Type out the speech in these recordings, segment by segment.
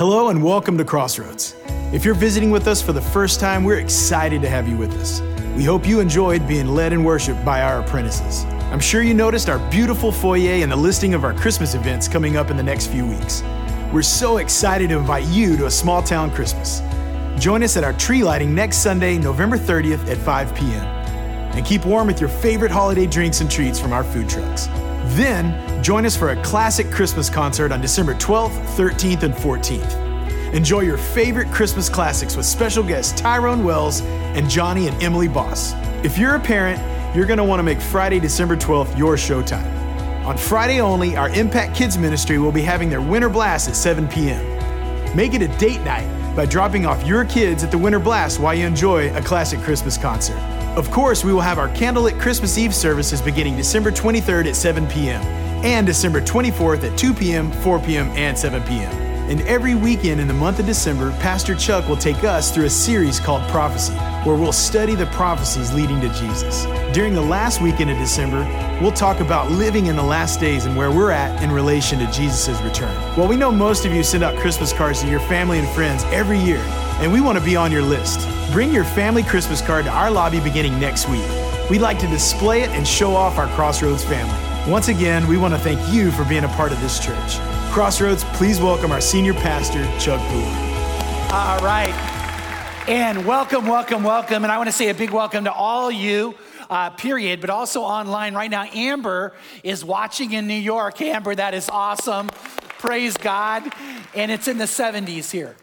Hello and welcome to Crossroads. If you're visiting with us for the first time, we're excited to have you with us. We hope you enjoyed being led in worship by our apprentices. I'm sure you noticed our beautiful foyer and the listing of our Christmas events coming up in the next few weeks. We're so excited to invite you to a small town Christmas. Join us at our tree lighting next Sunday, November 30th at 5 p.m. And keep warm with your favorite holiday drinks and treats from our food trucks. Then, join us for a classic Christmas concert on December 12th, 13th, and 14th. Enjoy your favorite Christmas classics with special guests Tyrone Wells and Johnny and Emily Boss. If you're a parent, you're going to want to make Friday, December 12th your showtime. On Friday only, our Impact Kids Ministry will be having their Winter Blast at 7 p.m. Make it a date night by dropping off your kids at the Winter Blast while you enjoy a classic Christmas concert. Of course, we will have our candlelit Christmas Eve services beginning December 23rd at 7 p.m. and December 24th at 2 p.m., 4 p.m., and 7 p.m. And every weekend in the month of December, Pastor Chuck will take us through a series called Prophecy, where we'll study the prophecies leading to Jesus. During the last weekend of December, we'll talk about living in the last days and where we're at in relation to Jesus' return. Well, we know most of you send out Christmas cards to your family and friends every year, and we want to be on your list. Bring your family Christmas card to our lobby beginning next week. We'd like to display it and show off our Crossroads family. Once again, we want to thank you for being a part of this church. Crossroads, please welcome our senior pastor, Chuck Brewer. All right. And welcome. And I want to say a big welcome to all you, period, but also online right now. Amber is watching in New York. Amber, that is awesome. Praise God. And it's in the 70s here.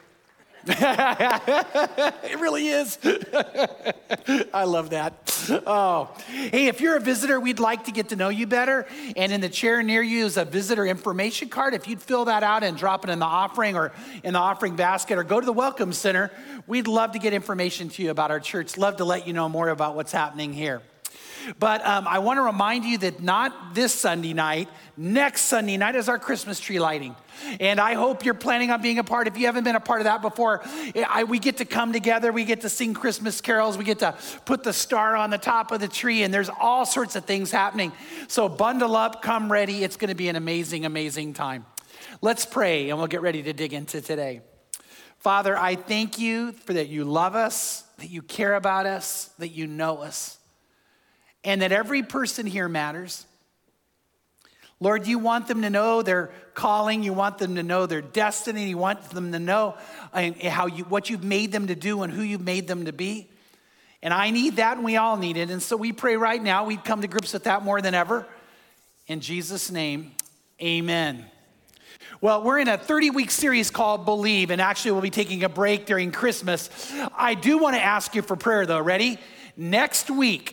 It really is. I love that. Oh, hey, if you're a visitor, we'd like to get to know you better. And in the chair near you is a visitor information card. If you'd fill that out and drop it in the offering or in the offering basket or go to the Welcome Center, we'd love to get information to you about our church. Love to let you know more about what's happening here. But I want to remind you that not this Sunday night, next Sunday night is our Christmas tree lighting. And I hope you're planning on being a part. If you haven't been a part of that before, we get to come together. We get to sing Christmas carols. We get to put the star on the top of the tree. And there's all sorts of things happening. So bundle up, come ready. It's going to be an amazing, amazing time. Let's pray and we'll get ready to dig into today. Father, I thank you for that you love us, that you care about us, that you know us. And that every person here matters. Lord, you want them to know their calling. You want them to know their destiny. You want them to know what you've made them to do and who you've made them to be. And I need that, and we all need it. And so we pray right now we come to grips with that more than ever. In Jesus' name, amen. Well, we're in a 30-week series called Believe, and actually we'll be taking a break during Christmas. I do want to ask you for prayer, though. Ready? Next week,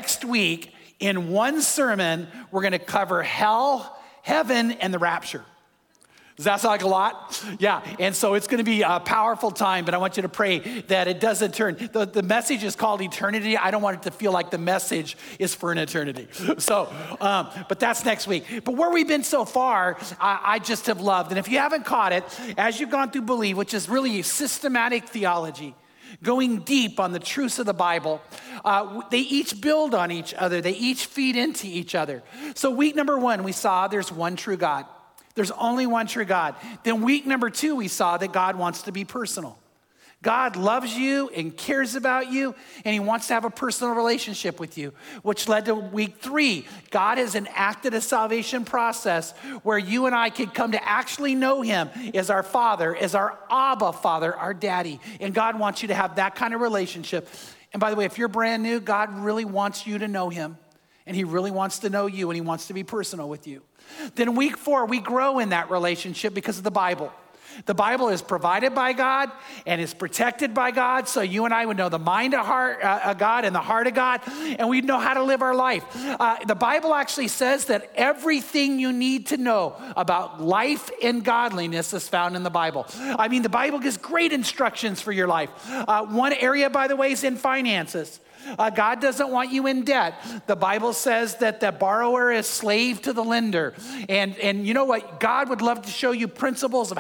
in one sermon, we're going to cover hell, heaven, and the rapture. Does that sound like a lot? Yeah, and so it's going to be a powerful time, but I want you to pray that it doesn't turn. The message is called eternity. I don't want it to feel like the message is for an eternity. So, but that's next week. But where we've been so far, I just have loved. And if you haven't caught it, as you've gone through Believe, which is really systematic theology, going deep on the truths of the Bible, they each build on each other. They each feed into each other. So week number 1, we saw there's one true God. There's only one true God. Then week number 2, we saw that God wants to be personal. God loves you and cares about you, and he wants to have a personal relationship with you, which led to week 3. God has enacted a salvation process where you and I can come to actually know him as our Father, as our Abba Father, our Daddy. And God wants you to have that kind of relationship. And by the way, if you're brand new, God really wants you to know him, and he really wants to know you, and he wants to be personal with you. Then week 4, we grow in that relationship because of the Bible. The Bible is provided by God and is protected by God, so you and I would know the mind of God and the heart of God, and we'd know how to live our life. The Bible actually says that everything you need to know about life and godliness is found in the Bible. I mean, the Bible gives great instructions for your life. One area, by the way, is in finances. God doesn't want you in debt. The Bible says that the borrower is slave to the lender. And you know what? God would love to show you principles of how to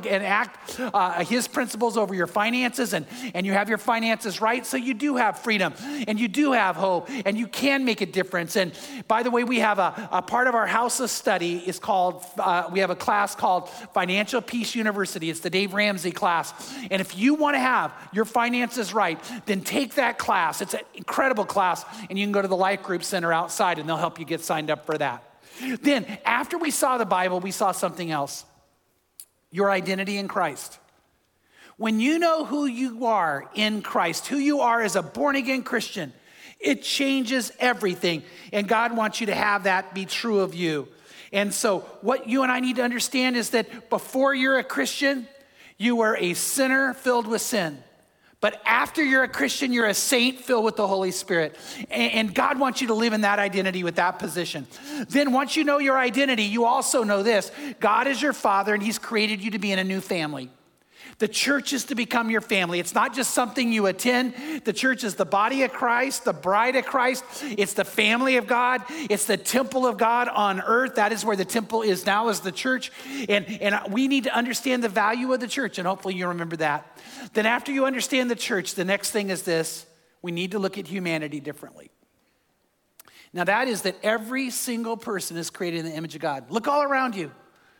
enact his principles over your finances, and you have your finances right, so you do have freedom, and you do have hope, and you can make a difference. And by the way, we have a part of our house of study is called, we have a class called Financial Peace University. It's the Dave Ramsey class. And if you want to have your finances right, then take that class. It's an incredible class, and you can go to the Life Group Center outside, and they'll help you get signed up for that. Then, after we saw the Bible, we saw something else. Your identity in Christ. When you know who you are in Christ, who you are as a born-again Christian, it changes everything. And God wants you to have that be true of you. And so what you and I need to understand is that before you're a Christian, you were a sinner filled with sin. But after you're a Christian, you're a saint filled with the Holy Spirit. And God wants you to live in that identity with that position. Then once you know your identity, you also know this. God is your Father, and He's created you to be in a new family. The church is to become your family. It's not just something you attend. The church is the body of Christ, the bride of Christ. It's the family of God. It's the temple of God on earth. That is where the temple is now, is the church. And we need to understand the value of the church, and hopefully you remember that. Then after you understand the church, the next thing is this. We need to look at humanity differently. Now that is that every single person is created in the image of God. Look all around you.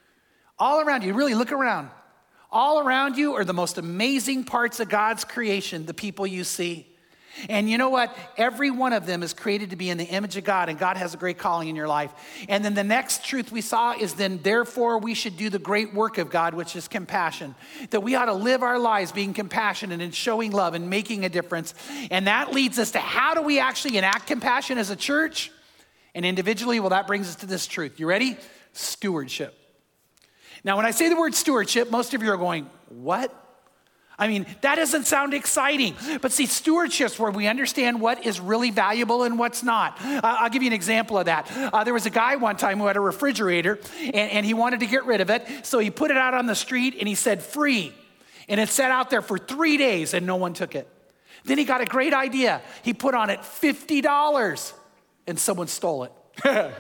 All around you. Really look around. All around you are the most amazing parts of God's creation, the people you see. And you know what? Every one of them is created to be in the image of God, and God has a great calling in your life. And then the next truth we saw is then, therefore, we should do the great work of God, which is compassion. That we ought to live our lives being compassionate and showing love and making a difference. And that leads us to how do we actually enact compassion as a church and individually? Well, that brings us to this truth. You ready? Stewardship. Now, when I say the word stewardship, most of you are going, what? I mean, that doesn't sound exciting. But see, stewardship's where we understand what is really valuable and what's not. I'll give you an example of that. There was a guy one time who had a refrigerator, and he wanted to get rid of it. So he put it out on the street, and he said, free. And it sat out there for 3 days, and no one took it. Then he got a great idea. He put on it $50, and someone stole it.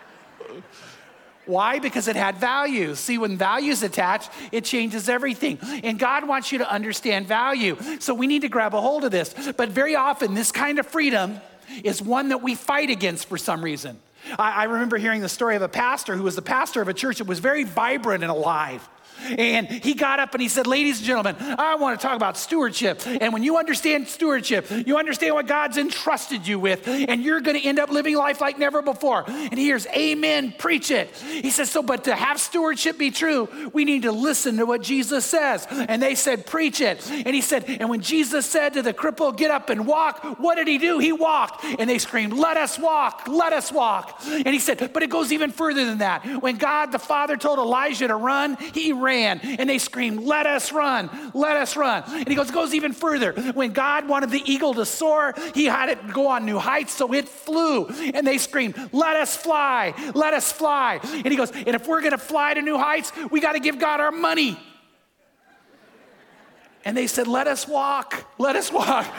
Why? Because it had value. See, when value's attached, it changes everything. And God wants you to understand value. So we need to grab a hold of this. But very often, this kind of freedom is one that we fight against for some reason. I remember hearing the story of a pastor who was the pastor of a church that was very vibrant and alive. And he got up and he said, ladies and gentlemen, I want to talk about stewardship. And when you understand stewardship, you understand what God's entrusted you with, and you're going to end up living life like never before. And he hears, amen, preach it. He says, so, but to have stewardship be true, we need to listen to what Jesus says. And they said, preach it. And he said, and when Jesus said to the cripple, get up and walk, what did he do? He walked. And they screamed, let us walk, let us walk. And he said, but it goes even further than that. When God the Father told Elijah to run, he ran. And they screamed, let us run, let us run. And he goes, it goes even further. When God wanted the eagle to soar, he had it go on new heights, so it flew. And they screamed, let us fly, let us fly. And he goes, and if we're going to fly to new heights, we got to give God our money. And they said, let us walk, let us walk.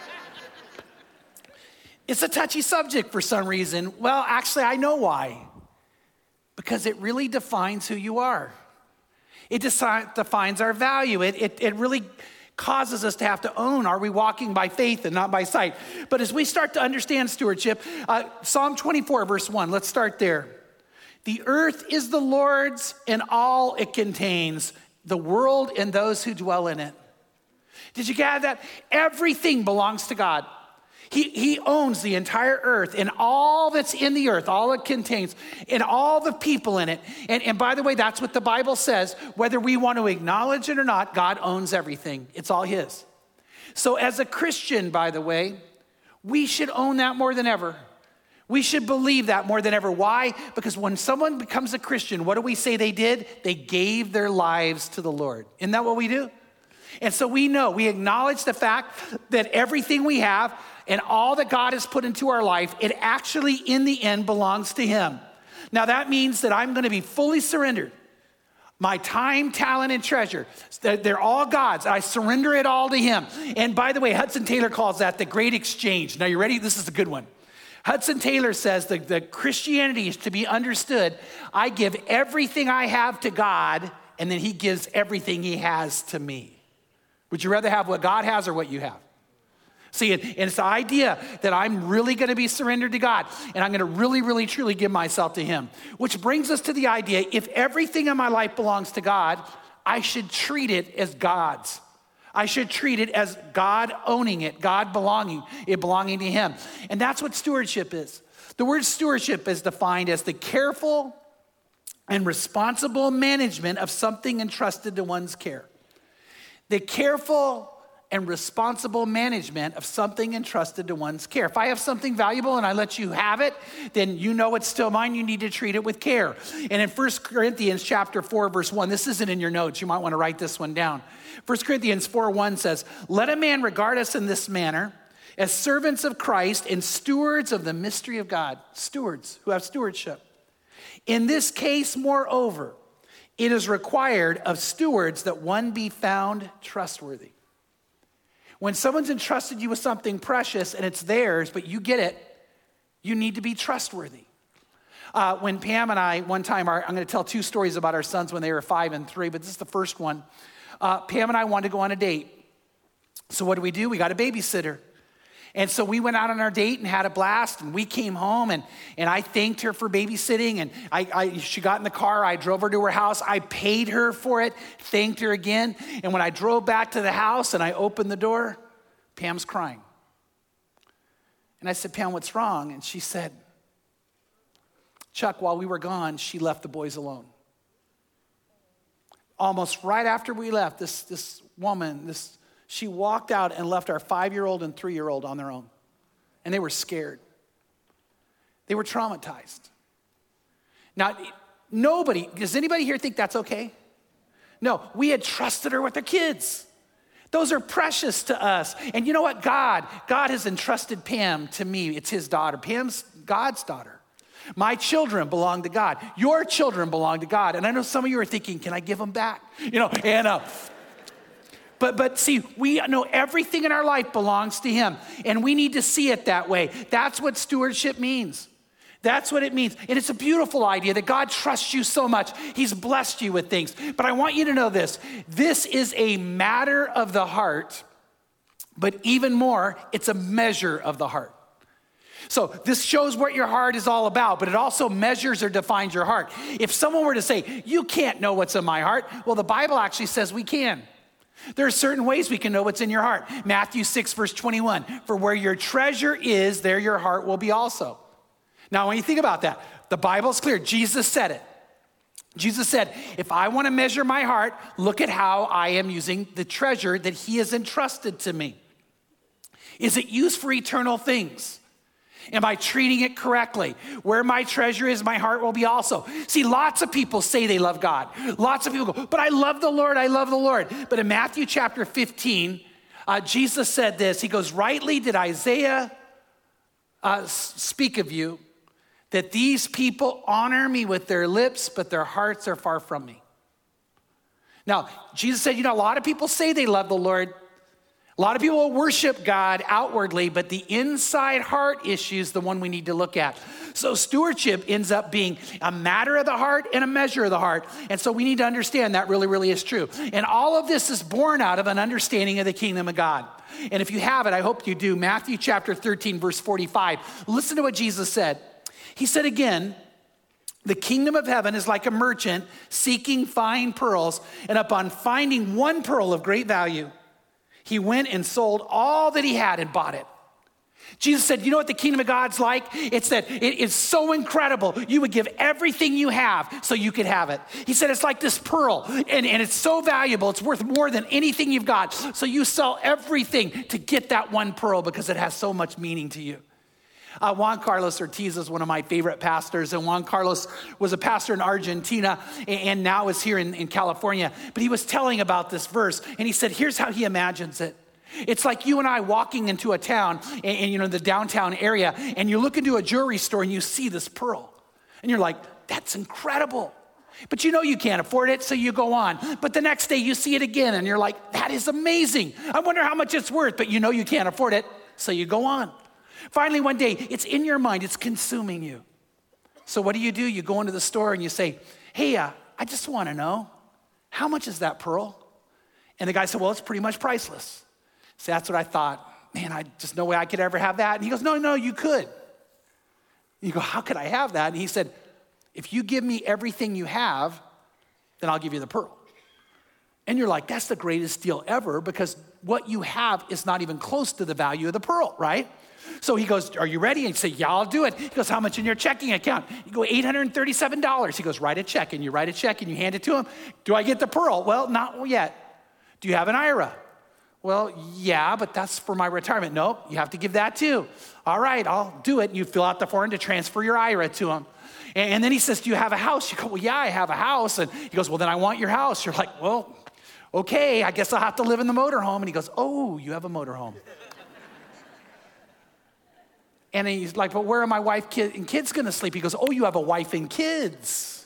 It's a touchy subject for some reason. Well, actually, I know why. Because it really defines who you are. It defines our value. It really causes us to have to own, are we walking by faith and not by sight? But as we start to understand stewardship, Psalm 24, verse 1, let's start there. The earth is the Lord's and all it contains, the world and those who dwell in it. Did you gather that? Everything belongs to God. He owns the entire earth and all that's in the earth, all it contains, and all the people in it. And by the way, that's what the Bible says. Whether we want to acknowledge it or not, God owns everything. It's all His. So as a Christian, by the way, we should own that more than ever. We should believe that more than ever. Why? Because when someone becomes a Christian, what do we say they did? They gave their lives to the Lord. Isn't that what we do? And so we know, we acknowledge the fact that everything we have and all that God has put into our life, it actually in the end belongs to Him. Now that means that I'm going to be fully surrendered. My time, talent, and treasure, they're all God's. I surrender it all to Him. And by the way, Hudson Taylor calls that the great exchange. Now you ready? This is a good one. Hudson Taylor says that Christianity is to be understood. I give everything I have to God and then he gives everything he has to me. Would you rather have what God has or what you have? See, and it's the idea that I'm really going to be surrendered to God, and I'm going to really, really, truly give myself to him. Which brings us to the idea, if everything in my life belongs to God, I should treat it as God's. I should treat it as God owning it, God belonging to him. And that's what stewardship is. The word stewardship is defined as the careful and responsible management of something entrusted to one's care. The careful and responsible management of something entrusted to one's care. If I have something valuable and I let you have it, then you know it's still mine. You need to treat it with care. And in 1 Corinthians chapter 4, verse 1, this isn't in your notes. You might want to write this one down. 1 Corinthians 4:1 says, "Let a man regard us in this manner, as servants of Christ and stewards of the mystery of God." Stewards who have stewardship. "In this case, moreover, it is required of stewards that one be found trustworthy." When someone's entrusted you with something precious and it's theirs, but you get it, you need to be trustworthy. When Pam and I, one time, I'm going to tell two stories about our sons when they were 5 and 3, but this is the first one. Pam and I wanted to go on a date. So what do? We got a babysitter. And so we went out on our date and had a blast, and we came home, and I thanked her for babysitting, and she got in the car, I drove her to her house, I paid her for it, thanked her again, and when I drove back to the house and I opened the door, Pam's crying. And I said, "Pam, what's wrong?" And she said, "Chuck, while we were gone, she left the boys alone." Almost right after we left, this woman, she walked out and left our 5-year-old and 3-year-old on their own. And they were scared. They were traumatized. Now, does anybody here think that's okay? No, we had trusted her with their kids. Those are precious to us. And you know what? God has entrusted Pam to me. It's his daughter. Pam's God's daughter. My children belong to God. Your children belong to God. And I know some of you are thinking, can I give them back? But see, we know everything in our life belongs to him, and we need to see it that way. That's what stewardship means. That's what it means. And it's a beautiful idea that God trusts you so much. He's blessed you with things. But I want you to know this. This is a matter of the heart, but even more, it's a measure of the heart. So this shows what your heart is all about, but it also measures or defines your heart. If someone were to say, "You can't know what's in my heart," well, the Bible actually says we can. There are certain ways we can know what's in your heart. Matthew 6, verse 21, "For where your treasure is, there your heart will be also." Now, when you think about that, the Bible's clear. Jesus said it. Jesus said, if I want to measure my heart, look at how I am using the treasure that he has entrusted to me. Is it used for eternal things? Am I treating it correctly? Where my treasure is, my heart will be also. See, lots of people say they love God. Lots of people go, "But I love the Lord, I love the Lord." But in Matthew chapter 15, Jesus said this. He goes, "Rightly did Isaiah speak of you, that these people honor me with their lips, but their hearts are far from me." Now, Jesus said, a lot of people say they love the Lord. A lot of people will worship God outwardly, but the inside heart issue is the one we need to look at. So stewardship ends up being a matter of the heart and a measure of the heart. And so we need to understand that really, really is true. And all of this is born out of an understanding of the kingdom of God. And if you have it, I hope you do. Matthew chapter 13, verse 45. Listen to what Jesus said. He said again, "The kingdom of heaven is like a merchant seeking fine pearls, and upon finding one pearl of great value, he went and sold all that he had and bought it." Jesus said, you know what the kingdom of God's like? It's that it is so incredible. You would give everything you have so you could have it. He said, it's like this pearl, and it's so valuable. It's worth more than anything you've got. So you sell everything to get that one pearl because it has so much meaning to you. Juan Carlos Ortiz is one of my favorite pastors, and Juan Carlos was a pastor in Argentina and now is here in California. But he was telling about this verse, and he said, here's how he imagines it. It's like you and I walking into a town, and the downtown area, and you look into a jewelry store and you see this pearl, and you're like, that's incredible. But you can't afford it, so you go on. But the next day you see it again, and you're like, that is amazing. I wonder how much it's worth, but you can't afford it, so you go on. Finally, one day, it's in your mind, it's consuming you. So what do? You go into the store and you say, hey, I just want to know, how much is that pearl? And the guy said, well, it's pretty much priceless. So that's what I thought. Man, I just no way I could ever have that. And he goes, no, you could. You go, how could I have that? And he said, if you give me everything you have, then I'll give you the pearl. And you're like, that's the greatest deal ever, because what you have is not even close to the value of the pearl, right? So he goes, are you ready? And you say, yeah, I'll do it. He goes, how much in your checking account? You go, $837. He goes, write a check. And you write a check and you hand it to him. Do I get the pearl? Well, not yet. Do you have an IRA? Well, yeah, but that's for my retirement. Nope, you have to give that too. All right, I'll do it. And you fill out the form to transfer your IRA to him. And then he says, do you have a house? You go, well, yeah, I have a house. And he goes, well, then I want your house. You're like, well, okay, I guess I'll have to live in the motorhome. And he goes, oh, you have a motorhome. And he's like, but where are my wife and kids going to sleep? He goes, oh, you have a wife and kids.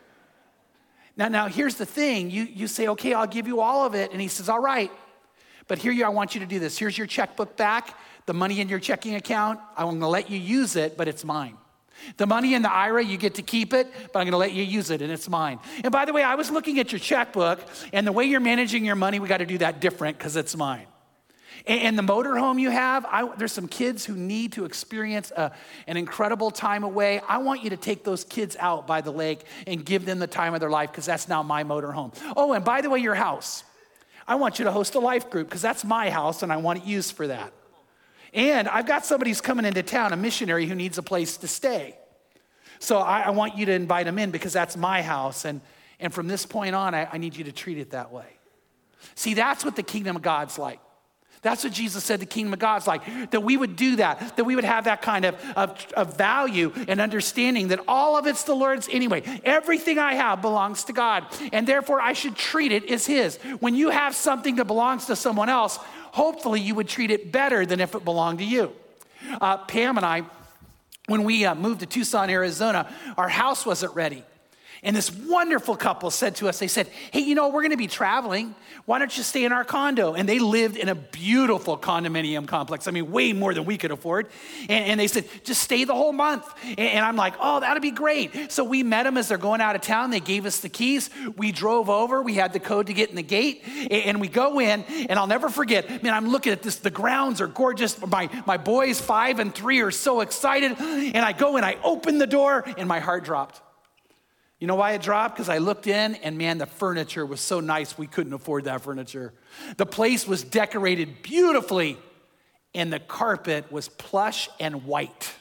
Now here's the thing. You say, okay, I'll give you all of it. And he says, all right. But I want you to do this. Here's your checkbook back. The money in your checking account, I'm going to let you use it, but it's mine. The money in the IRA, you get to keep it, but I'm going to let you use it, and it's mine. And by the way, I was looking at your checkbook, and the way you're managing your money, we got to do that different because it's mine. And the motorhome you have, there's some kids who need to experience an incredible time away. I want you to take those kids out by the lake and give them the time of their life, because that's now my motorhome. Oh, and by the way, your house. I want you to host a life group, because that's my house and I want it used for that. And I've got somebody who's coming into town, a missionary who needs a place to stay. So I want you to invite him in, because that's my house. And from this point on, I need you to treat it that way. See, that's what the kingdom of God's like. That's what Jesus said the kingdom of God's like, that we would do that we would have that kind of value and understanding that all of it's the Lord's anyway. Everything I have belongs to God, and therefore I should treat it as his. When you have something that belongs to someone else, hopefully you would treat it better than if it belonged to you. Pam and I, when we moved to Tucson, Arizona, our house wasn't ready. And this wonderful couple said to us, they said, hey, we're going to be traveling. Why don't you stay in our condo? And they lived in a beautiful condominium complex. I mean, way more than we could afford. And they said, just stay the whole month. And I'm like, oh, that'd be great. So we met them as they're going out of town. They gave us the keys. We drove over. We had the code to get in the gate. And we go in, and I'll never forget, man, I'm looking at this. The grounds are gorgeous. My boys, 5 and 3, are so excited. And I go and I open the door, and my heart dropped. You know why it dropped? Because I looked in, and man, the furniture was so nice we couldn't afford that furniture. The place was decorated beautifully, and the carpet was plush and white.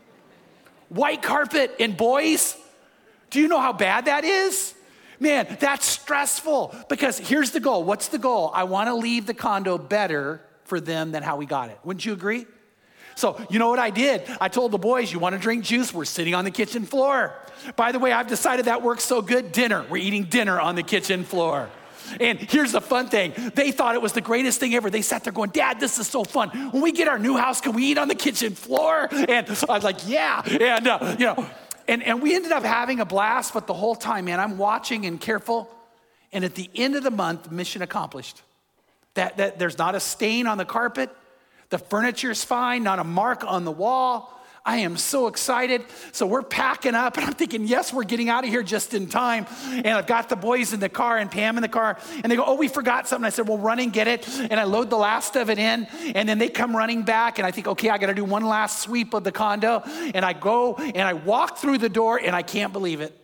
White carpet, and boys, do you know how bad that is? Man, that's stressful, because here's the goal. What's the goal? I want to leave the condo better for them than how we got it. Wouldn't you agree? So you know what I did? I told the boys, you want to drink juice? We're sitting on the kitchen floor. By the way, I've decided that works so good. Dinner. We're eating dinner on the kitchen floor. And here's the fun thing. They thought it was the greatest thing ever. They sat there going, Dad, this is so fun. When we get our new house, can we eat on the kitchen floor? And I was like, yeah. And, and we ended up having a blast. But the whole time, man, I'm watching and careful. And at the end of the month, mission accomplished. That there's not a stain on the carpet. The furniture's fine, not a mark on the wall. I am so excited. So we're packing up, and I'm thinking, yes, we're getting out of here just in time. And I've got the boys in the car and Pam in the car, and they go, oh, we forgot something. I said, well, run and get it. And I load the last of it in, and then they come running back, and I think, okay, I got to do one last sweep of the condo. And I go, and I walk through the door, and I can't believe it.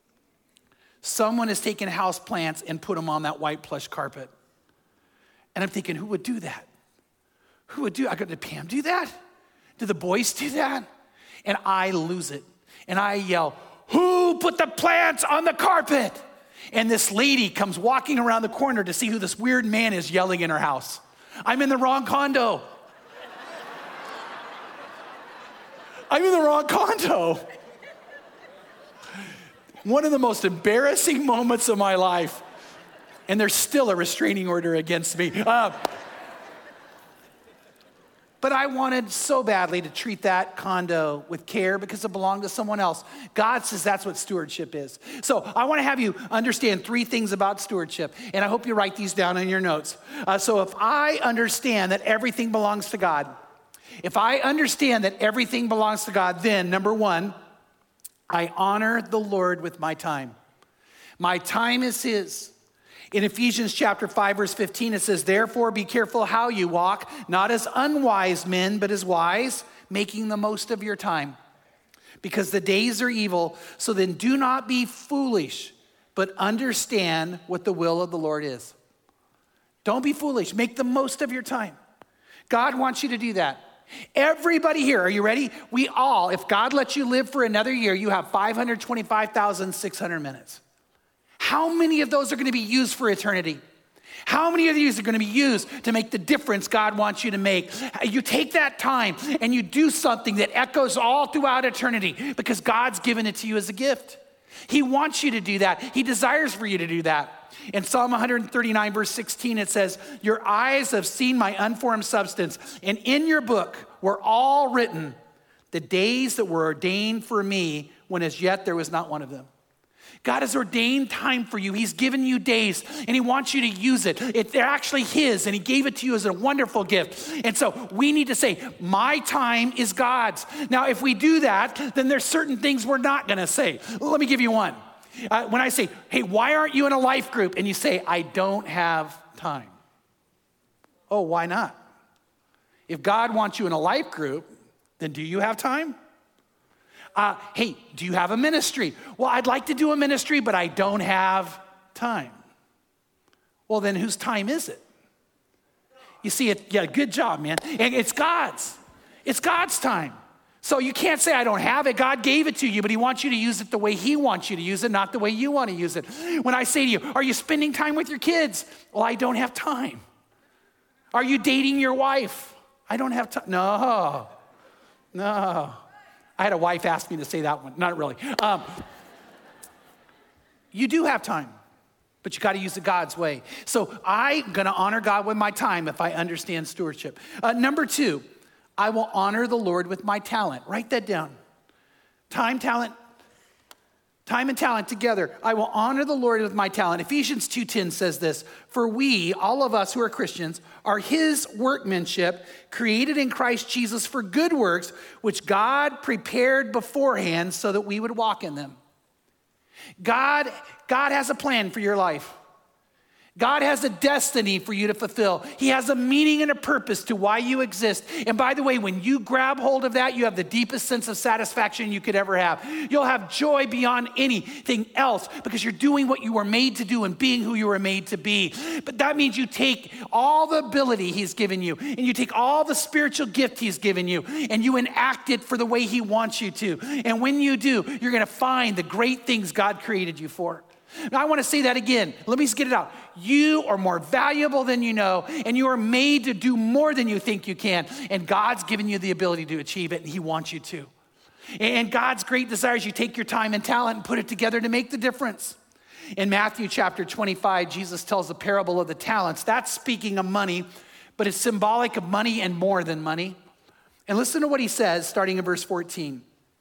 Someone has taken house plants and put them on that white plush carpet. And I'm thinking, who would do that? Who would do? I go, did Pam do that? Did the boys do that? And I lose it. And I yell, who put the plants on the carpet? And this lady comes walking around the corner to see who this weird man is yelling in her house. I'm in the wrong condo. I'm in the wrong condo. One of the most embarrassing moments of my life. And there's still a restraining order against me. But I wanted so badly to treat that condo with care because it belonged to someone else. God says that's what stewardship is. So I want to have you understand 3 things about stewardship, and I hope you write these down in your notes. So if I understand that everything belongs to God, then number 1, I honor the Lord with my time. My time is his. In Ephesians chapter 5, verse 15, it says, therefore be careful how you walk, not as unwise men, but as wise, making the most of your time. Because the days are evil, so then do not be foolish, but understand what the will of the Lord is. Don't be foolish. Make the most of your time. God wants you to do that. Everybody here, are you ready? We all, if God lets you live for another year, you have 525,600 minutes. How many of those are going to be used for eternity? How many of these are going to be used to make the difference God wants you to make? You take that time and you do something that echoes all throughout eternity because God's given it to you as a gift. He wants you to do that. He desires for you to do that. In Psalm 139, verse 16, it says, your eyes have seen my unformed substance, and in your book were all written the days that were ordained for me when as yet there was not one of them. God has ordained time for you. He's given you days, and he wants you to use it. They're actually his, and he gave it to you as a wonderful gift. And so we need to say, my time is God's. Now, if we do that, then there's certain things we're not going to say. Let me give you one. When I say, hey, why aren't you in a life group? And you say, I don't have time. Oh, why not? If God wants you in a life group, then do you have time? Hey, do you have a ministry? Well, I'd like to do a ministry, but I don't have time. Well, then whose time is it? You see, yeah, good job, man. And it's God's. It's God's time. So you can't say, I don't have it. God gave it to you, but he wants you to use it the way he wants you to use it, not the way you want to use it. When I say to you, are you spending time with your kids? Well, I don't have time. Are you dating your wife? I don't have time. No. I had a wife ask me to say that one. Not really. You do have time, but you got to use it God's way. So I'm going to honor God with my time if I understand stewardship. Number 2, I will honor the Lord with my talent. Write that down. Time and talent together. I will honor the Lord with my talent. Ephesians 2:10 says this, for we, all of us who are Christians, are his workmanship, created in Christ Jesus for good works, which God prepared beforehand so that we would walk in them. God has a plan for your life. God has a destiny for you to fulfill. He has a meaning and a purpose to why you exist. And by the way, when you grab hold of that, you have the deepest sense of satisfaction you could ever have. You'll have joy beyond anything else because you're doing what you were made to do and being who you were made to be. But that means you take all the ability he's given you and you take all the spiritual gift he's given you and you enact it for the way he wants you to. And when you do, you're going to find the great things God created you for. Now, I want to say that again. Let me just get it out. You are more valuable than you know, and you are made to do more than you think you can. And God's given you the ability to achieve it, and he wants you to. And God's great desire is you take your time and talent and put it together to make the difference. In Matthew chapter 25, Jesus tells the parable of the talents. That's speaking of money, but it's symbolic of money and more than money. And listen to what he says, starting in verse 14.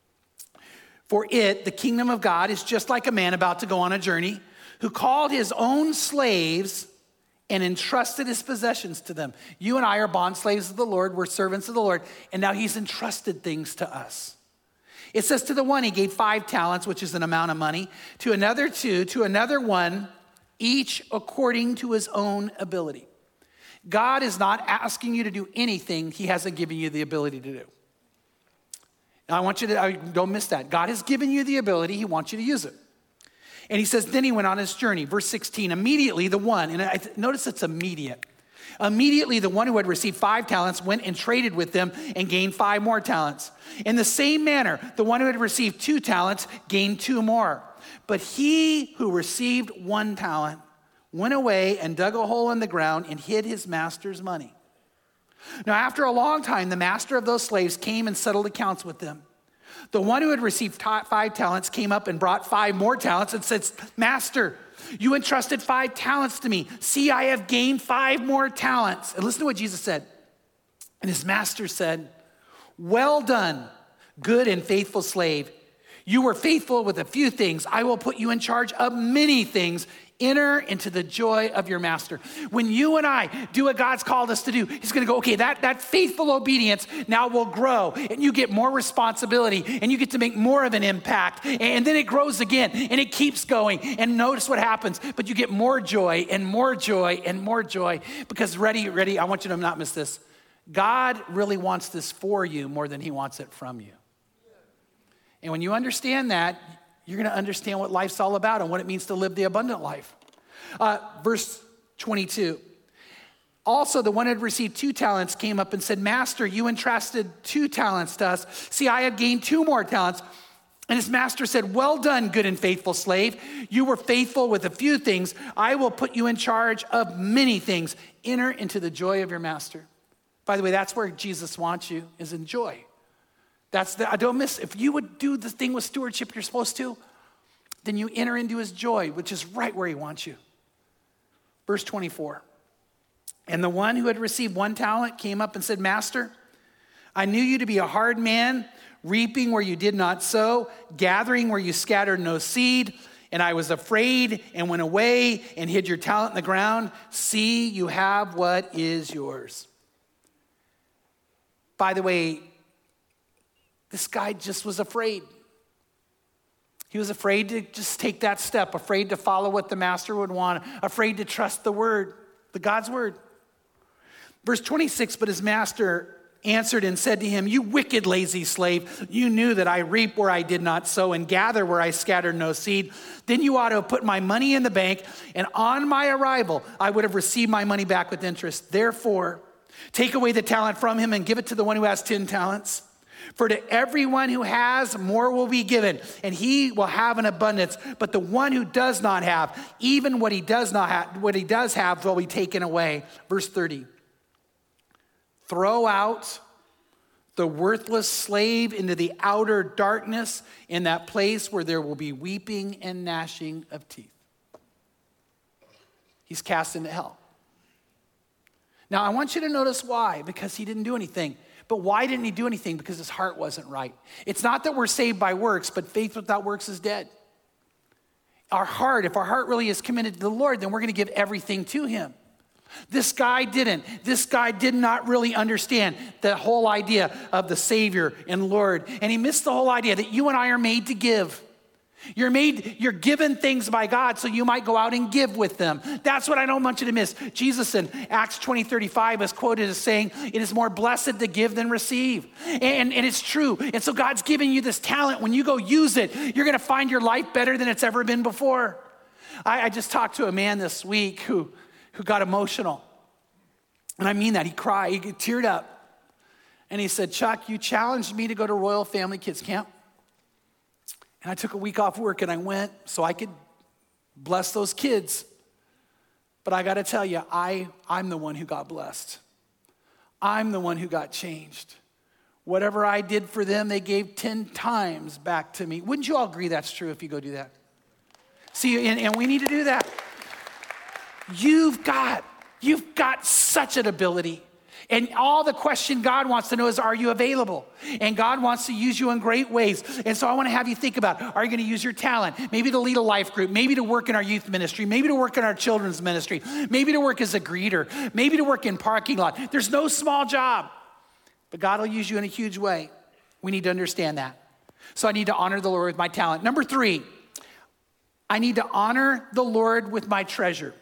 For it, the kingdom of God, is just like a man about to go on a journey who called his own slaves and entrusted his possessions to them. You and I are bond slaves of the Lord. We're servants of the Lord. And now he's entrusted things to us. It says to the one, he gave 5 talents, which is an amount of money. To another 2, to another 1, each according to his own ability. God is not asking you to do anything he hasn't given you the ability to do. Now, I want you to, don't miss that. God has given you the ability. He wants you to use it. And he says, then he went on his journey. Verse 16, immediately the one, and notice it's immediate. Immediately the one who had received 5 talents went and traded with them and gained 5 more talents. In the same manner, the one who had received 2 talents gained 2 more. But he who received 1 talent went away and dug a hole in the ground and hid his master's money. Now, after a long time, the master of those slaves came and settled accounts with them. The one who had received 5 talents came up and brought 5 more talents and said, Master, you entrusted 5 talents to me. See, I have gained 5 more talents. And listen to what Jesus said. And his master said, well done, good and faithful slave. You were faithful with a few things. I will put you in charge of many things. Enter into the joy of your master. When you and I do what God's called us to do, he's going to go, okay, that faithful obedience now will grow, and you get more responsibility, and you get to make more of an impact, and then it grows again, and it keeps going, and notice what happens, but you get more joy and more joy and more joy, because ready, I want you to not miss this. God really wants this for you more than he wants it from you. And when you understand that, you're going to understand what life's all about and what it means to live the abundant life. Verse 22. Also, the one who had received 2 talents came up and said, Master, you entrusted 2 talents to us. See, I have gained 2 more talents. And his master said, well done, good and faithful slave. You were faithful with a few things. I will put you in charge of many things. Enter into the joy of your master. By the way, that's where Jesus wants you, is in joy. Don't miss, if you would do the thing with stewardship you're supposed to, then you enter into his joy, which is right where he wants you. Verse 24. And the one who had received 1 talent came up and said, Master, I knew you to be a hard man, reaping where you did not sow, gathering where you scattered no seed. And I was afraid and went away and hid your talent in the ground. See, you have what is yours. By the way, this guy just was afraid. He was afraid to just take that step, afraid to follow what the master would want, afraid to trust the word, the God's word. Verse 26, but his master answered and said to him, you wicked, lazy slave, you knew that I reap where I did not sow and gather where I scattered no seed. Then you ought to have put my money in the bank, and on my arrival, I would have received my money back with interest. Therefore, take away the talent from him and give it to the one who has 10 talents. For to everyone who has, more will be given, and he will have an abundance. But the one who does not have, even what he does have will be taken away. Verse 30. Throw out the worthless slave into the outer darkness, in that place where there will be weeping and gnashing of teeth. He's cast into hell. Now, I want you to notice why, because he didn't do anything. But why didn't he do anything? Because his heart wasn't right. It's not that we're saved by works, but faith without works is dead. If our heart really is committed to the Lord, then we're going to give everything to him. This guy didn't. This guy did not really understand the whole idea of the Savior and Lord. And he missed the whole idea that you and I are made to give. You're given things by God so you might go out and give with them. That's what I don't want you to miss. Jesus in Acts 20:35 is quoted as saying, it is more blessed to give than receive. And it's true. And so God's giving you this talent. When you go use it, you're going to find your life better than it's ever been before. I just talked to a man this week who got emotional. And I mean that. He cried. He teared up. And he said, Chuck, you challenged me to go to Royal Family Kids Camp. And I took a week off work and I went so I could bless those kids. But I got to tell you, I'm the one who got blessed. I'm the one who got changed. Whatever I did for them, they gave 10 times back to me. Wouldn't you all agree that's true if you go do that? See, and we need to do that. You've got such an ability. And all the question God wants to know is, are you available? And God wants to use you in great ways. And so I want to have you think about, are you going to use your talent? Maybe to lead a life group, maybe to work in our youth ministry, maybe to work in our children's ministry, maybe to work as a greeter, maybe to work in parking lot. There's no small job, but God will use you in a huge way. We need to understand that. So I need to honor the Lord with my talent. Number 3, I need to honor the Lord with my treasure.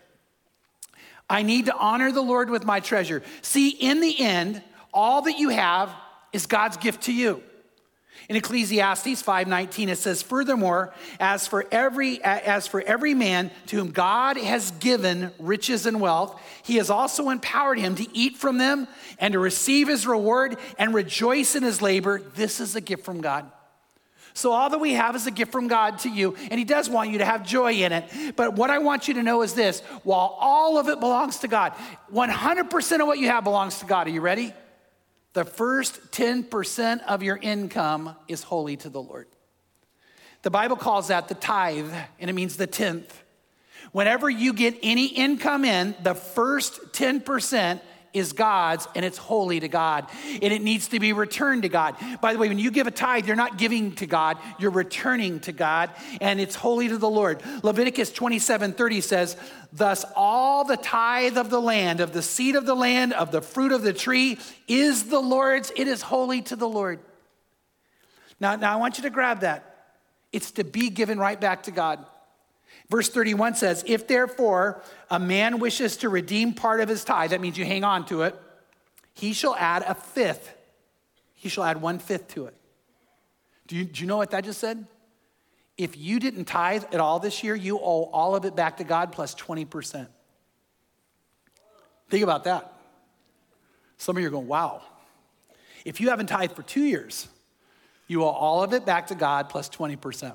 I need to honor the Lord with my treasure. See, in the end, all that you have is God's gift to you. In Ecclesiastes 5:19, it says, furthermore, as for every man to whom God has given riches and wealth, he has also empowered him to eat from them and to receive his reward and rejoice in his labor. This is a gift from God. So all that we have is a gift from God to you, and he does want you to have joy in it. But what I want you to know is this: while all of it belongs to God, 100% of what you have belongs to God. Are you ready? The first 10% of your income is holy to the Lord. The Bible calls that the tithe, and it means the 10th. Whenever you get any income in, the first 10% is God's, and it's holy to God, and it needs to be returned to God. By the way, when you give a tithe, you're not giving to God, you're returning to God, and it's holy to the Lord. Leviticus 27:30 says, thus all the tithe of the land, of the seed of the land, of the fruit of the tree is the Lord's. It is holy to the Lord. Now I want you to grab that. It's to be given right back to God. Verse 31 says, if therefore a man wishes to redeem part of his tithe, that means you hang on to it, he shall add a fifth. He shall add 1/5 to it. Do you know what that just said? If you didn't tithe at all this year, you owe all of it back to God plus 20%. Think about that. Some of you are going, wow. If you haven't tithed for 2 years, you owe all of it back to God plus 20%.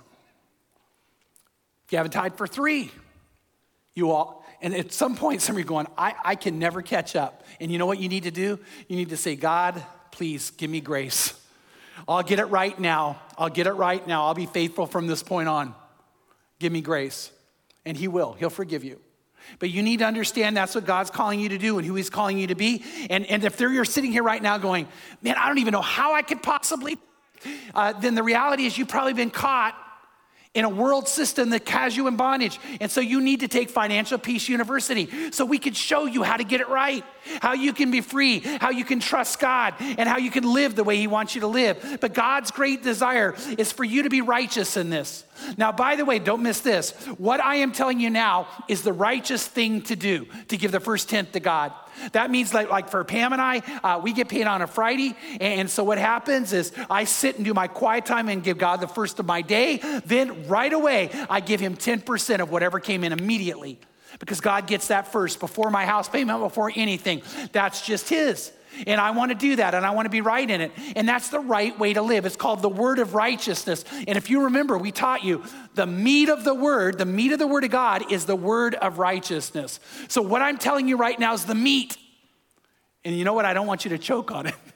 If you haven't tithed for 3, you all, and at some point, some of you are going, I can never catch up. And you know what you need to do? You need to say, God, please give me grace. I'll get it right now. I'll get it right now. I'll be faithful from this point on. Give me grace. And he will. He'll forgive you. But you need to understand that's what God's calling you to do and who he's calling you to be. And if you're sitting here right now going, man, I don't even know how I could possibly, then the reality is you've probably been caught in a world system that has you in bondage. And so you need to take Financial Peace University so we can show you how to get it right, how you can be free, how you can trust God, and how you can live the way he wants you to live. But God's great desire is for you to be righteous in this. Now, by the way, don't miss this. What I am telling you now is the righteous thing to do, to give the first tenth to God. That means like for Pam and I, we get paid on a Friday. And so what happens is I sit and do my quiet time and give God the first of my day. Then right away, I give him 10% of whatever came in immediately. Because God gets that first before my house payment, before anything. That's just his. And I want to do that, and I want to be right in it. And that's the right way to live. It's called the word of righteousness. And if you remember, we taught you the meat of the word of God is the word of righteousness. So what I'm telling you right now is the meat. And you know what? I don't want you to choke on it.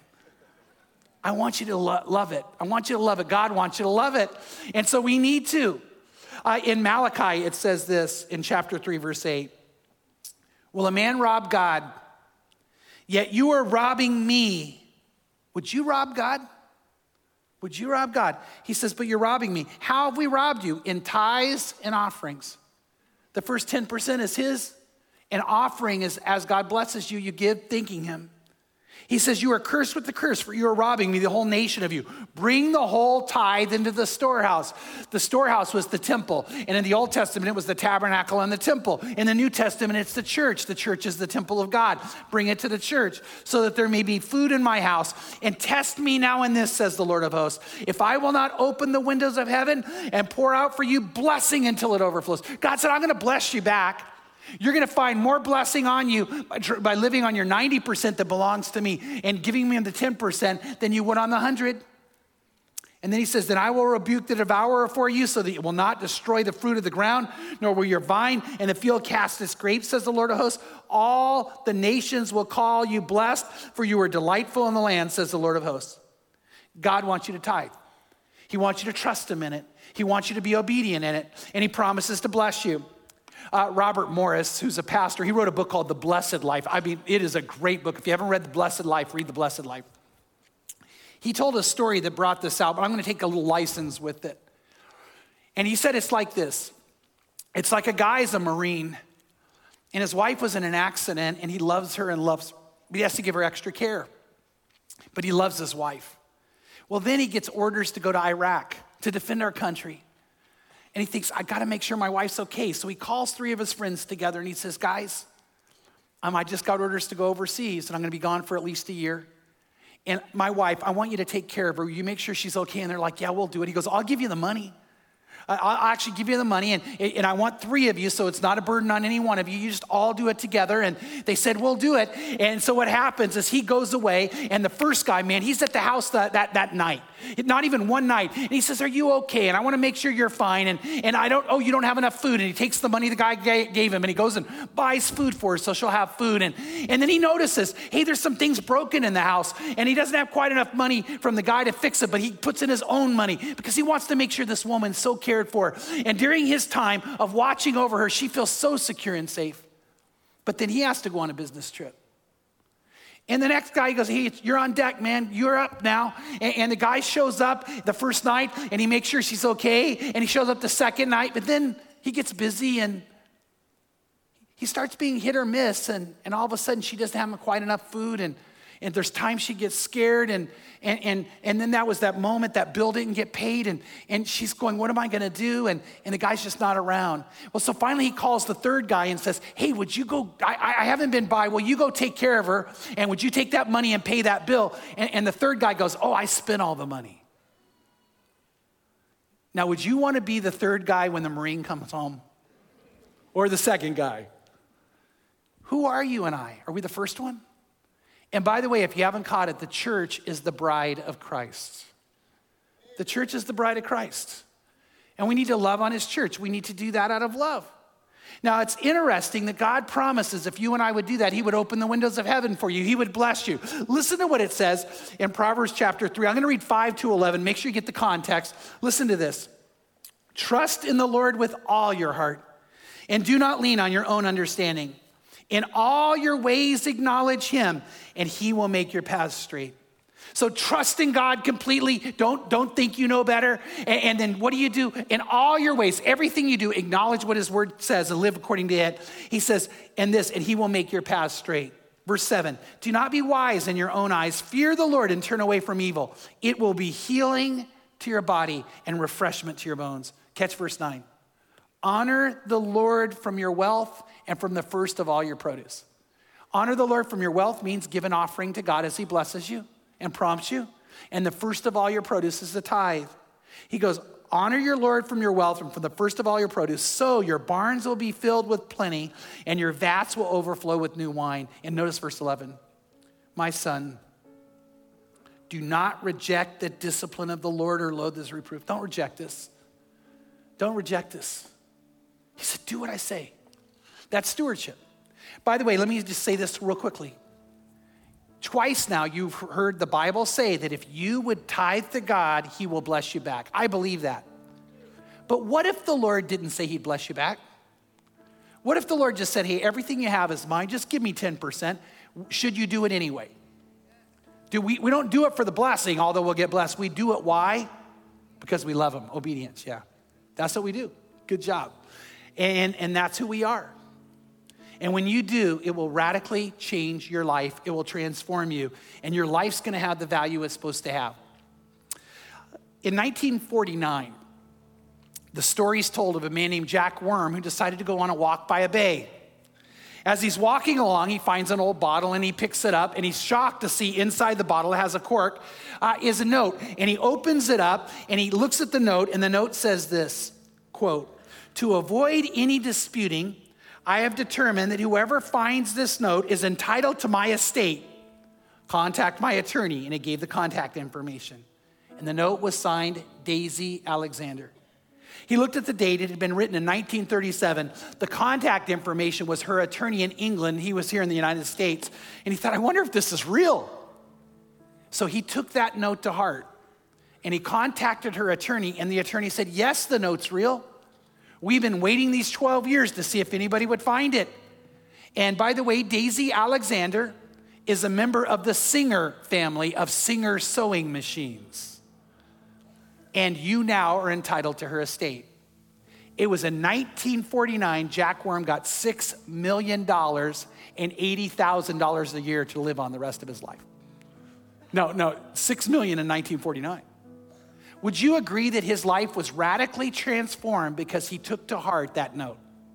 I want you to love it. I want you to love it. God wants you to love it. And so we need to. In Malachi, it says this in chapter 3, verse 8. Will a man rob God? Yet you are robbing me. Would you rob God? Would you rob God? He says, but you're robbing me. How have we robbed you? In tithes and offerings. The first 10% is his. And offering is as God blesses you, you give thanking him. He says, you are cursed with the curse, for you are robbing me, the whole nation of you. Bring the whole tithe into the storehouse. The storehouse was the temple. And in the Old Testament, it was the tabernacle and the temple. In the New Testament, it's the church. The church is the temple of God. Bring it to the church so that there may be food in my house. And test me now in this, says the Lord of hosts, if I will not open the windows of heaven and pour out for you blessing until it overflows. God said, I'm going to bless you back. You're going to find more blessing on you by living on your 90% that belongs to me and giving me the 10% than you would on the 100. And then he says, then I will rebuke the devourer for you so that it will not destroy the fruit of the ground, nor will your vine and the field cast its grapes, says the Lord of hosts. All the nations will call you blessed, for you are delightful in the land, says the Lord of hosts. God wants you to tithe. He wants you to trust him in it. He wants you to be obedient in it. And he promises to bless you. Robert Morris, who's a pastor, he wrote a book called The Blessed Life. I mean, it is a great book. If you haven't read The Blessed Life, read The Blessed Life. He told a story that brought this out, but I'm going to take a little license with it. And he said it's like this. It's like a guy's a Marine, and his wife was in an accident, and he loves her and loves her. But he has to give her extra care. But he loves his wife. Well, then he gets orders to go to Iraq to defend our country. And he thinks, I got to make sure my wife's okay. So he calls 3 of his friends together and he says, guys, I just got orders to go overseas and I'm going to be gone for at least a year. And my wife, I want you to take care of her. You make sure she's okay. And they're like, yeah, we'll do it. He goes, I'll give you the money. I'll actually give you the money, and I want 3 of you, so it's not a burden on any one of you. You just all do it together. And they said, we'll do it. And so what happens is he goes away, and the first guy, man, he's at the house that night. Not even one night. And he says, are you okay? And I want to make sure you're fine. And you don't have enough food. And he takes the money the guy gave him, and he goes and buys food for her so she'll have food. And then he notices, hey, there's some things broken in the house. And he doesn't have quite enough money from the guy to fix it, but he puts in his own money because he wants to make sure this woman's so cared for. And during his time of watching over her, she feels so secure and safe. But then he has to go on a business trip. And the next guy goes, hey, you're on deck, man. You're up now. And the guy shows up the first night, and he makes sure she's okay. And he shows up the second night, but then he gets busy, and he starts being hit or miss. And all of a sudden, she doesn't have quite enough food. And there's times she gets scared. And then that was that moment that bill didn't get paid. And she's going, what am I going to do? And the guy's just not around. Well, so finally he calls the third guy and says, hey, would you go, I haven't been by. Will you go take care of her? And would you take that money and pay that bill? And the third guy goes, oh, I spent all the money. Now, would you want to be the third guy when the Marine comes home? Or the second guy? Who are you and I? Are we the first one? And by the way, if you haven't caught it, the church is the bride of Christ. The church is the bride of Christ. And we need to love on his church. We need to do that out of love. Now, it's interesting that God promises if you and I would do that, he would open the windows of heaven for you. He would bless you. Listen to what it says in Proverbs chapter 3. I'm going to read 5-11. Make sure you get the context. Listen to this. Trust in the Lord with all your heart, and do not lean on your own understanding. In all your ways acknowledge him, and he will make your paths straight. So trust in God completely. Don't think you know better. And then what do? In all your ways, everything you do, acknowledge what his word says and live according to it. He says, and he will make your paths straight. Verse 7, do not be wise in your own eyes. Fear the Lord and turn away from evil. It will be healing to your body and refreshment to your bones. Catch verse 9. Honor the Lord from your wealth and from the first of all your produce. Honor the Lord from your wealth means give an offering to God as he blesses you and prompts you. And the first of all your produce is the tithe. He goes, honor your Lord from your wealth and from the first of all your produce, so your barns will be filled with plenty and your vats will overflow with new wine. And notice verse 11. My son, do not reject the discipline of the Lord or loathe his reproof. Don't reject this. Don't reject this. He said, do what I say. That's stewardship. By the way, let me just say this real quickly. Twice now you've heard the Bible say that if you would tithe to God, he will bless you back. I believe that. But what if the Lord didn't say he'd bless you back? What if the Lord just said, hey, everything you have is mine, just give me 10%. Should you do it anyway? We don't do it for the blessing, although we'll get blessed. We do it, why? Because we love him. Obedience, yeah. That's what we do. Good job. And that's who we are. And when you do, it will radically change your life. It will transform you. And your life's going to have the value it's supposed to have. In 1949, the story's told of a man named Jack Worm who decided to go on a walk by a bay. As he's walking along, he finds an old bottle and he picks it up and he's shocked to see inside the bottle, it has a cork, is a note. And he opens it up and he looks at the note and the note says this, quote, to avoid any disputing, I have determined that whoever finds this note is entitled to my estate. Contact my attorney. And it gave the contact information. And the note was signed Daisy Alexander. He looked at the date. It had been written in 1937. The contact information was her attorney in England. He was here in the United States. And he thought, I wonder if this is real. So he took that note to heart. And he contacted her attorney. And the attorney said, yes, the note's real. We've been waiting these 12 years to see if anybody would find it. And by the way, Daisy Alexander is a member of the Singer family of Singer sewing machines. And you now are entitled to her estate. It was in 1949, Jack Worm got $6 million and $80,000 a year to live on the rest of his life. No, $6 million in 1949. Would you agree that his life was radically transformed because he took to heart that note?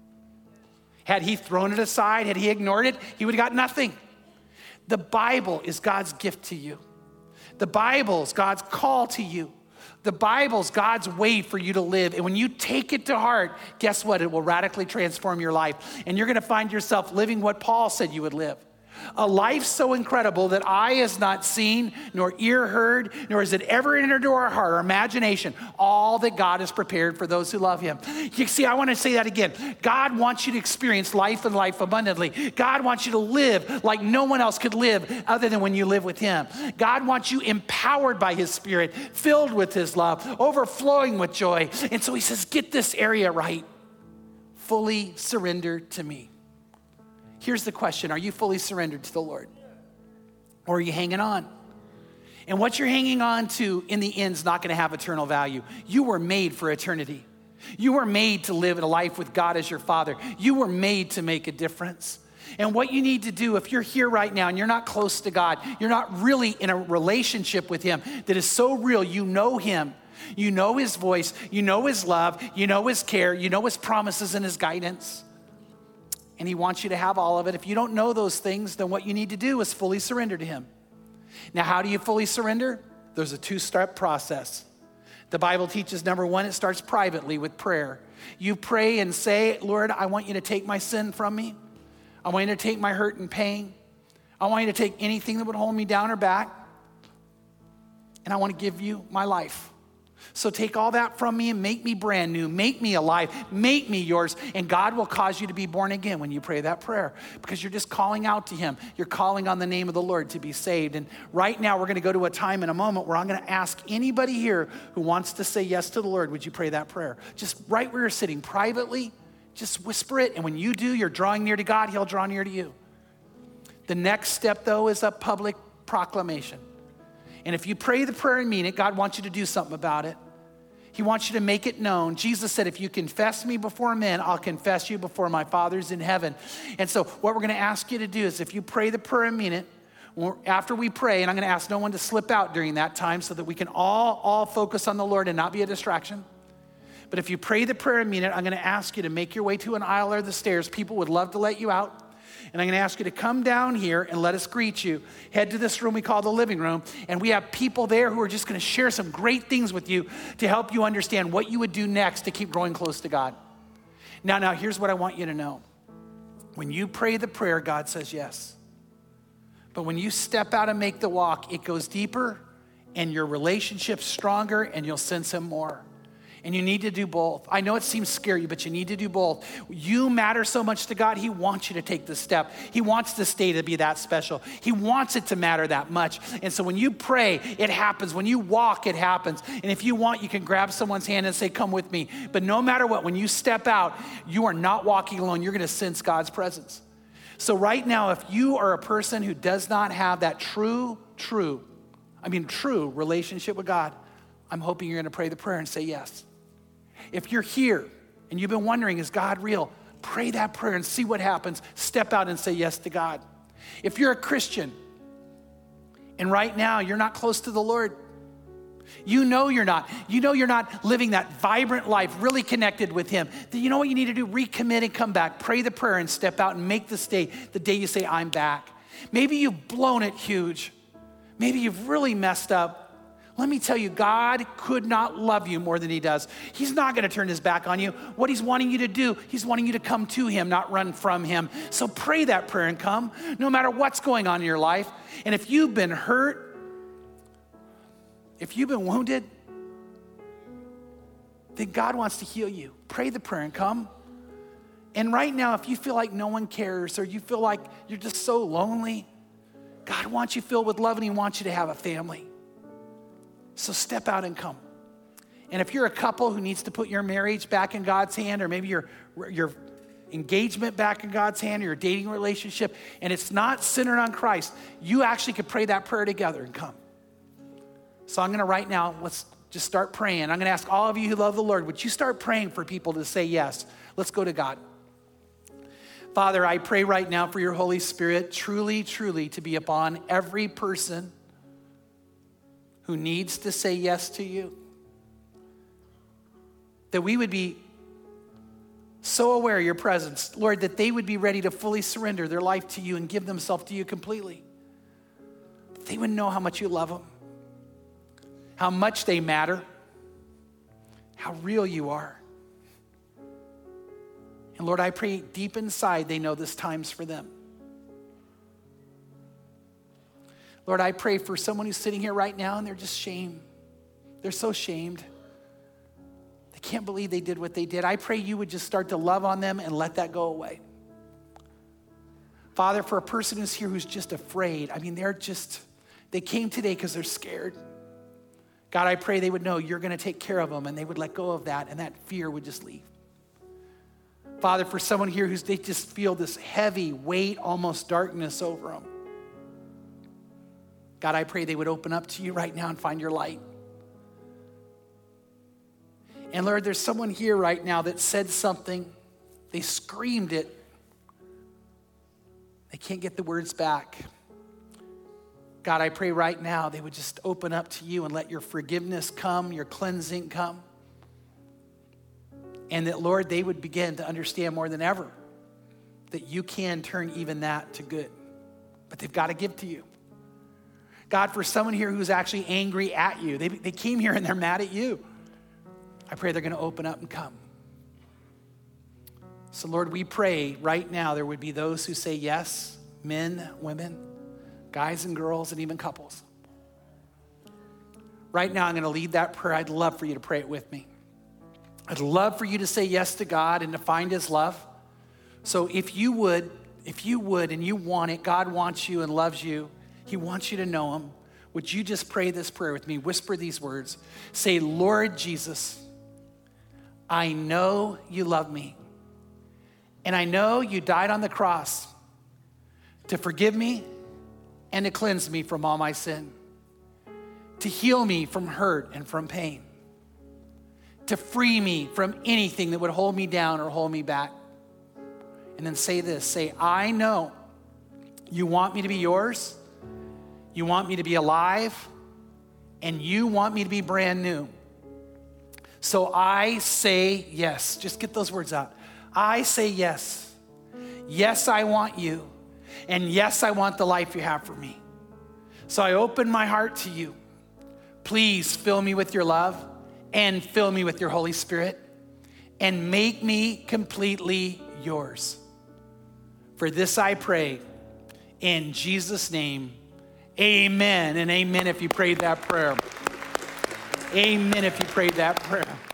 Had he thrown it aside, had he ignored it, he would have got nothing. The Bible is God's gift to you. The Bible is God's call to you. The Bible's God's way for you to live. And when you take it to heart, guess what? It will radically transform your life. And you're going to find yourself living what Paul said you would live. A life so incredible that eye has not seen, nor ear heard, nor has it ever entered into our heart or imagination, all that God has prepared for those who love him. You see, I want to say that again. God wants you to experience life and life abundantly. God wants you to live like no one else could live other than when you live with him. God wants you empowered by his Spirit, filled with his love, overflowing with joy. And so he says, get this area right. Fully surrender to me. Here's the question. Are you fully surrendered to the Lord? Or are you hanging on? And what you're hanging on to in the end is not going to have eternal value. You were made for eternity. You were made to live a life with God as your Father. You were made to make a difference. And what you need to do, if you're here right now and you're not close to God, you're not really in a relationship with Him that is so real, you know Him, you know His voice, you know His love, you know His care, you know His promises and His guidance. And He wants you to have all of it. If you don't know those things, then what you need to do is fully surrender to Him. Now, how do you fully surrender? There's a 2-step process. The Bible teaches, number 1, it starts privately with prayer. You pray and say, Lord, I want you to take my sin from me. I want you to take my hurt and pain. I want you to take anything that would hold me down or back. And I want to give you my life. So take all that from me and make me brand new. Make me alive. Make me yours. And God will cause you to be born again when you pray that prayer, because you're just calling out to Him. You're calling on the name of the Lord to be saved. And right now we're going to go to a time in a moment where I'm going to ask anybody here who wants to say yes to the Lord, would you pray that prayer? Just right where you're sitting, privately, just whisper it. And when you do, you're drawing near to God. He'll draw near to you. The next step, though, is a public proclamation. And if you pray the prayer and mean it, God wants you to do something about it. He wants you to make it known. Jesus said, if you confess me before men, I'll confess you before my Father's in heaven. And so what we're going to ask you to do is, if you pray the prayer and mean it, after we pray, and I'm going to ask no one to slip out during that time so that we can all focus on the Lord and not be a distraction. But if you pray the prayer and mean it, I'm going to ask you to make your way to an aisle or the stairs. People would love to let you out. And I'm going to ask you to come down here and let us greet you. Head to this room we call the living room. And we have people there who are just going to share some great things with you to help you understand what you would do next to keep growing close to God. Now, here's what I want you to know. When you pray the prayer, God says yes. But when you step out and make the walk, it goes deeper and your relationship's stronger and you'll sense Him more. And you need to do both. I know it seems scary, but you need to do both. You matter so much to God, He wants you to take this step. He wants this day to be that special. He wants it to matter that much. And so when you pray, it happens. When you walk, it happens. And if you want, you can grab someone's hand and say, come with me. But no matter what, when you step out, you are not walking alone. You're going to sense God's presence. So right now, if you are a person who does not have that true relationship with God, I'm hoping you're going to pray the prayer and say yes. If you're here and you've been wondering, is God real? Pray that prayer and see what happens. Step out and say yes to God. If you're a Christian and right now you're not close to the Lord, you know you're not. You know you're not living that vibrant life, really connected with Him. Then you know what you need to do? Recommit and come back. Pray the prayer and step out and make this day the day you say, I'm back. Maybe you've blown it huge. Maybe you've really messed up. Let me tell you, God could not love you more than He does. He's not going to turn His back on you. What He's wanting you to do, He's wanting you to come to Him, not run from Him. So pray that prayer and come, no matter what's going on in your life. And if you've been hurt, if you've been wounded, then God wants to heal you. Pray the prayer and come. And right now, if you feel like no one cares or you feel like you're just so lonely, God wants you filled with love and He wants you to have a family. So step out and come. And if you're a couple who needs to put your marriage back in God's hand, or maybe your engagement back in God's hand, or your dating relationship, and it's not centered on Christ, you actually could pray that prayer together and come. So I'm going to right now, let's just start praying. I'm going to ask all of you who love the Lord, would you start praying for people to say yes? Let's go to God. Father, I pray right now for your Holy Spirit truly to be upon every person who needs to say yes to you. That we would be so aware of your presence, Lord, that they would be ready to fully surrender their life to you and give themselves to you completely. They would know how much you love them, how much they matter, how real you are. And Lord, I pray deep inside they know this time's for them. Lord, I pray for someone who's sitting here right now and they're just shamed. They're so shamed. They can't believe they did what they did. I pray you would just start to love on them and let that go away. Father, for a person who's here who's just afraid, they came today because they're scared. God, I pray they would know you're going to take care of them and they would let go of that and that fear would just leave. Father, for someone here they just feel this heavy weight, almost darkness over them. God, I pray they would open up to you right now and find your light. And Lord, there's someone here right now that said something. They screamed it. They can't get the words back. God, I pray right now they would just open up to you and let your forgiveness come, your cleansing come. And that, Lord, they would begin to understand more than ever that you can turn even that to good. But they've got to give to you. God, for someone here who's actually angry at you, they came here and they're mad at you. I pray they're going to open up and come. So Lord, we pray right now there would be those who say yes, men, women, guys and girls, and even couples. Right now I'm going to lead that prayer. I'd love for you to pray it with me. I'd love for you to say yes to God and to find his love. So if you would and you want it, God wants you and loves you. He wants you to know him. Would you just pray this prayer with me? Whisper these words. Say, Lord Jesus, I know you love me. And I know you died on the cross to forgive me and to cleanse me from all my sin, to heal me from hurt and from pain, to free me from anything that would hold me down or hold me back. And then say this, say, I know you want me to be yours, you want me to be alive, and you want me to be brand new. So I say yes. Just get those words out. I say yes. Yes, I want you. And yes, I want the life you have for me. So I open my heart to you. Please fill me with your love and fill me with your Holy Spirit and make me completely yours. For this I pray in Jesus' name. Amen and amen if you prayed that prayer. Amen if you prayed that prayer.